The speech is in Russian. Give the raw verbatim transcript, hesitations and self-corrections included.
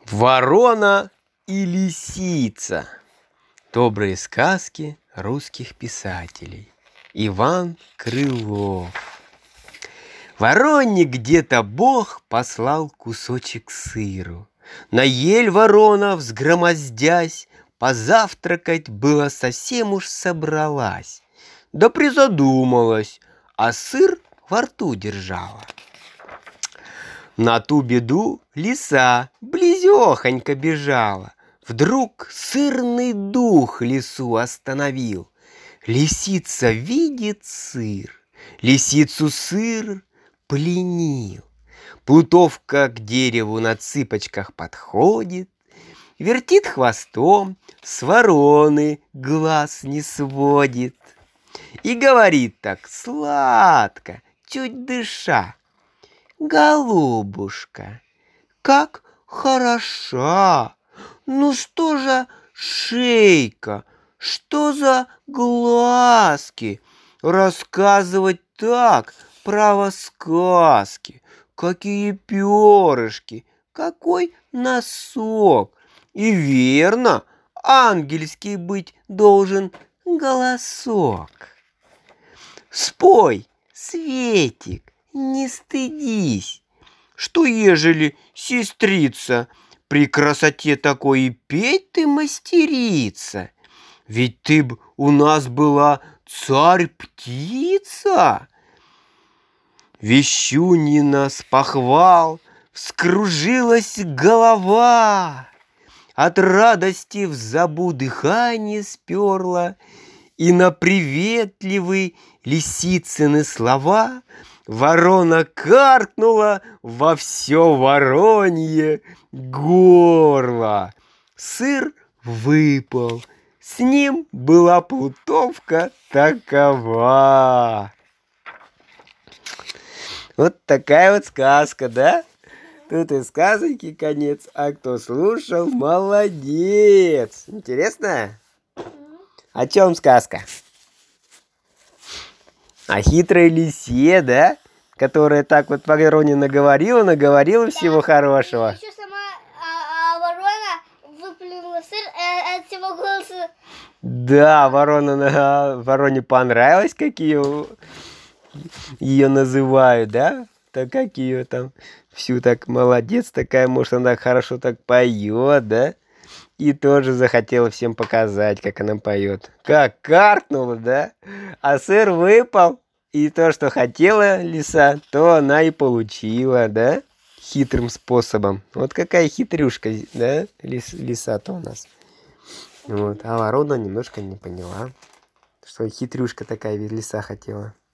Ворона и лисица. Добрые сказки русских писателей. Иван Крылов. Вороне где-то Бог послал кусочек сыру. На ель ворона, взгромоздясь, позавтракать было совсем уж собралась. Да призадумалась, а сыр во рту держала. На ту беду лиса близехонько бежала. Вдруг сырный дух лису остановил. Лисица видит сыр, лисицу сыр пленил. Плутовка к дереву на цыпочках подходит, вертит хвостом, с вороны глаз не сводит. И говорит так сладко, чуть дыша: голубушка, как хороша! Ну что же шейка, что за глазки? Рассказывать так, право сказки. Какие перышки, какой носок. И верно, ангельский быть должен голосок. Спой, Светик, не стыдись, что ежели, сестрица, при красоте такой и петь ты мастерица. Ведь ты б у нас была царь-птица. Вещуньина с похвал вскружилась голова, от радости в забу дыхание сперла, и на приветливые лисицыны слова ворона каркнула во все воронье горло. Сыр выпал, с ним была плутовка такова. Вот такая вот сказка, да? Тут и сказочки конец, а кто слушал, молодец. Интересно? О чем сказка? О хитрой лисе, да? Которая так вот вороне наговорила, наговорила да, всего хорошего. Еще сама а, а ворона выплюнула сыр от всего голоса. Да, ворона, на вороне понравилось, как ее, ее называют, да? Так как ее там всю так молодец такая, может, она хорошо так поет, да? И тоже захотела всем показать, как она поет. Как каркнула, да? А сыр выпал. И то, что хотела лиса, то она и получила, да? Хитрым способом. Вот какая хитрюшка, да? Лис, лиса-то у нас. Вот. А ворона немножко не поняла, что хитрюшка такая лиса хотела.